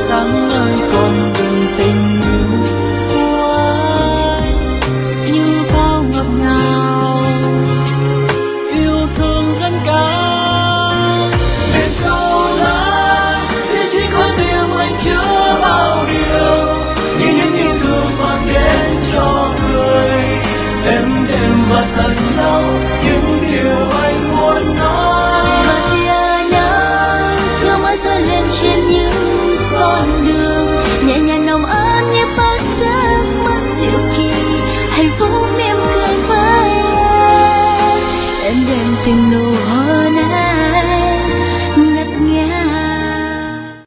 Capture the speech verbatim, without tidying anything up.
sáng ngời con đường tình yêu của anh như bao ngọt ngào yêu thương dâng cao. Đêm sâu lắm như chỉ con tim anh chứa bao điều, như những yêu thương mang đến cho người. Em đêm và thật đau những điều anh muốn nói. Và tia nắng cứ mãi rơi lên trên những con đường, nhẹ nhàng nồng ấm như bao giấc mơ dịu kỳ, hạnh phúc mỉm cười với em. Em đêm tình nỗi